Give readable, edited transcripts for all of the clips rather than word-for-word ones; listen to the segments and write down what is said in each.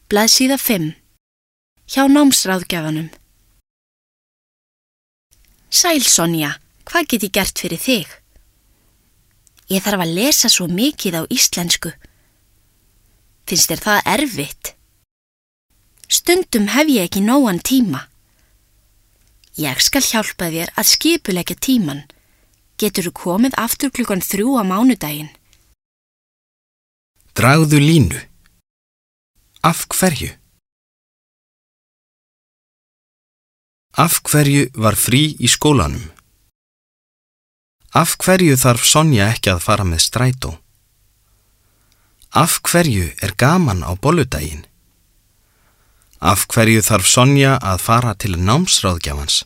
Blaðsíða 5. Hjá námsráðgjafanum. Sæl Sonja, hvað get ég gert fyrir þig? Ég þarf að lesa svo mikið á íslensku. Finnst þér það erfitt? Stundum hef ég ekki nógan tíma. Ég skal hjálpa þér að skipuleggja tíman. Geturðu komið aftur klukkan 3 á mánudaginn? Dragðu línu. Af hverju? Af hverju var frí í skólanum? Af hverju þarf Sonja ekki að fara með strætó? Af hverju er gaman á bolludaginn? Af hverju þarf Sonja að fara til námsráðgjafans?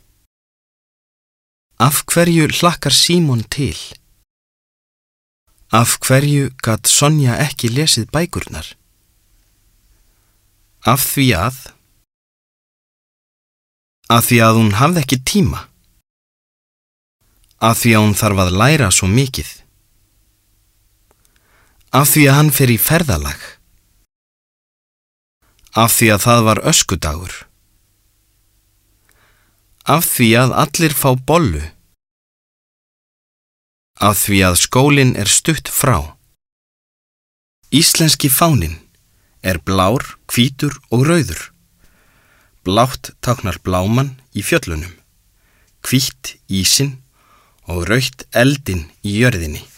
Af hverju hlakkar Símon til? Af hverju gat Sonja ekki lesið bækurnar? Af því að hún hafði ekki tíma. Af því að hún þarf að læra svo mikið. Af því að hann fer í ferðalag. Af því að það var öskudagur. Af því að allir fá bollu. Af því að skólinn er stutt frá. Íslenski fáninn er blár, hvítur og rauður. Blátt táknar blámann í fjöllunum, hvítt ísinn og rautt eldinn í jörðinni.